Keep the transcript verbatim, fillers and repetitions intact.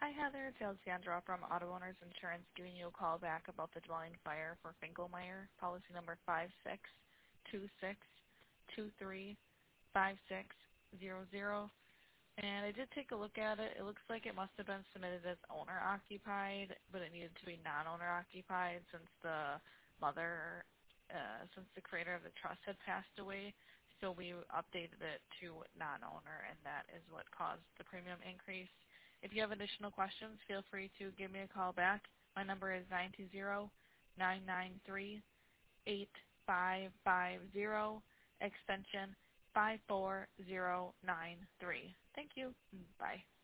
Hi, Heather. It's Alexandra from Auto Owners Insurance giving you a call back about the dwelling fire for Finkelmeyer, policy number five six two six two three five six zero zero. And I did take a look at it. It looks like it must have been submitted as owner-occupied, but it needed to be non-owner-occupied since the mother, uh, since the creator of the trust had passed away. So we updated it to non-owner, and that is what caused the premium increase. If you have additional questions, feel free to give me a call back. My number is nine two zero, nine nine three, eight five five zero, extension five four zero nine three. Thank you. Bye.